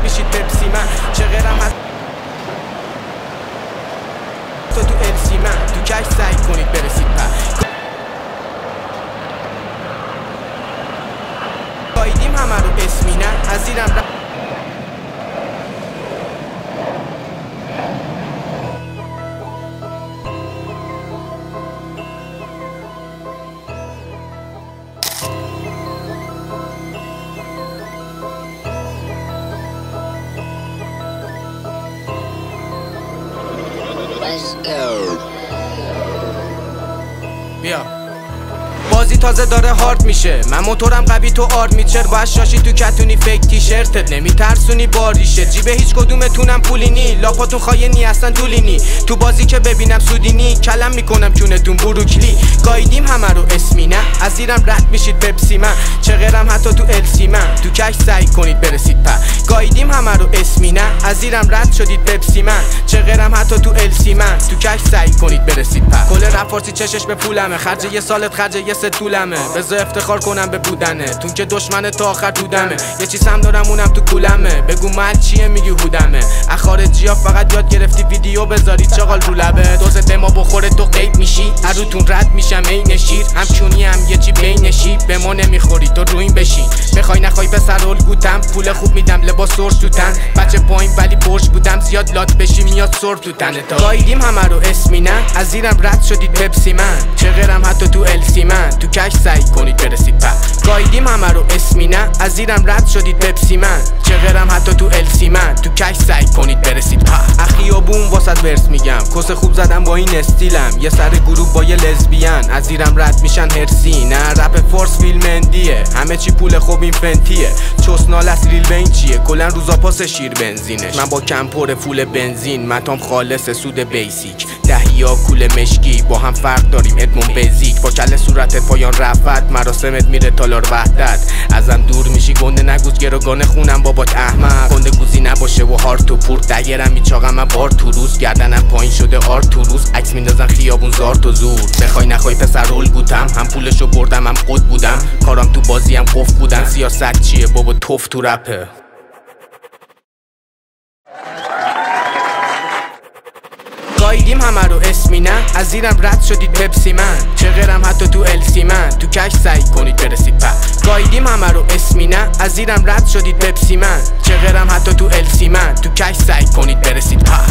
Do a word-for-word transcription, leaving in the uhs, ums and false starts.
میشید پپسی من، چه غیرم هست تو تو السی من، تو کش سعی کنید برسید پر گایدیم همه رو اسمی نه از زیرم ر... بیا بازی تازه داره هارد میشه، من موتورم قوی تو آرمیچر، باید شاشی تو کتونی فیک تیشرتت، نمیترسونی باریشه، جیبه هیچ کدومتونم پولی نی، لاپاتون خاینی اصلا دولینی، تو بازی که ببینم سودینی کلم میکنم چونتون بروکلی. گایدیم همه رو اسمی نه از زیرم رد میشید پپسی من، چه غیرم حتی تو السی من، تو کش سعی کنید برسید پر. گایدیم همه رو اسمی نه از زیرم رد شدید پپسی من، چه غیرم حتی تو السی من، تو کش سعی کنید برسید پر. کل رپ فارسی چشش به پولمه، خرج یه سالت خرج یه سه طولمه، بذار افتخار کنم به بودنه تون که دشمن تا آخر دودمه، یه چیز هم دارم اونم تو کولمه، بگو مال چیه میگی هودمه، اخارجی ها فقط یاد گرفتی ویدیو بذاری چاقال رو لبه، دوز دما بخوره تو غیب میشی، هر روتون رد میشم عین شیر، هم چونی هم یه چی بینشی، به ما نمیخوری تو روین بشی، بخوای نخوای پسر الگوتم، پول خوب میدم لباس سرش تو تن، بچه پایین ولی برش بودم زیاد لات بشی میاد سر تو تنه. تا گایدیم همه رو اسمی نه از زیرم رد شدید پپسی من، چه غیرم حتی تو السی من، تو کش سعی کنید برسید پر. گایدیم همه رو اسمی نه از زیرم رد شدید پپسی من، چه غیرم حتی تو السی من، تو کش سعی کنید برسید پر. اخیابون واسط ورس میگم، کس خوب زدم با این استیلم، یه سر گروه با یه لزبیان، از زیرم رد میشن هرسی، نه رپ فورس فیلم اندیه، همه چی پول خوب این فنتیه، چسنال از ریل بین چیه، کلن روزا پاس شیر بنزینش، من با کم پر فول بنزین، متام خالص سود بیسیک، دهیا کول مشکی با هم فرق داریم ادمون بیزیک، با کل صورتت پایان رفت، مراسمت میره تالار وحدت، ازم دور میشی گنده نگوز گروگان خونم بابات احمق، گنده گوزی نباشه و هار تو پور، دگرم میچاقم من بار تو روز، گردنم پایین شده آر تو روز، عکس میندازن خیابون زار تو زور، بخوای نخوای پسر الگوتم، هم پولشو بردم هم قد بودم، کارام تو بازی هم قف بودن، سیاست چیه بابا توف تو رپه. گایدیم همه رو اسمی نه از زیرم رد شدید پپسی من، چه غیرم حتی تو السی من، تو کش سعی کنید برسید پر. گایدیم همه رو اسمی نه از زیرم رد شدید پپسی من، چه غیرم حتی تو السی من، تو کش سعی کنید برسید پر.